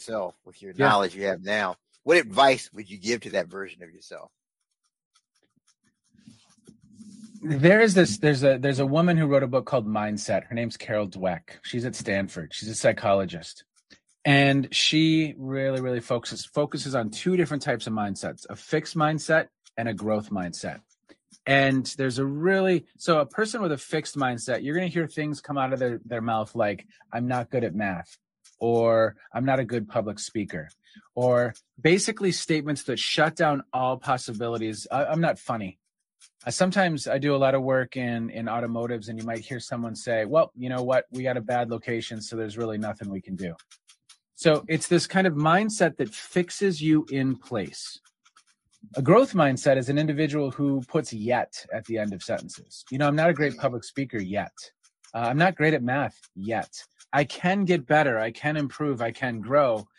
yourself with your Yeah. knowledge you have now, what advice would you give to that version of yourself? There's a woman who wrote a book called Mindset. Her name's Carol Dweck. She's at Stanford. She's a psychologist. And she really, really focuses on two different types of mindsets, a fixed mindset and a growth mindset. And there's a person with a fixed mindset, you're going to hear things come out of their mouth like, I'm not good at math, or I'm not a good public speaker, or basically statements that shut down all possibilities. I'm not funny. Sometimes I do a lot of work in automotives, and you might hear someone say, well, you know what? We got a bad location, so there's really nothing we can do. So it's this kind of mindset that fixes you in place. A growth mindset is an individual who puts yet at the end of sentences. I'm not a great public speaker yet. I'm not great at math yet. I can get better. I can improve. I can grow.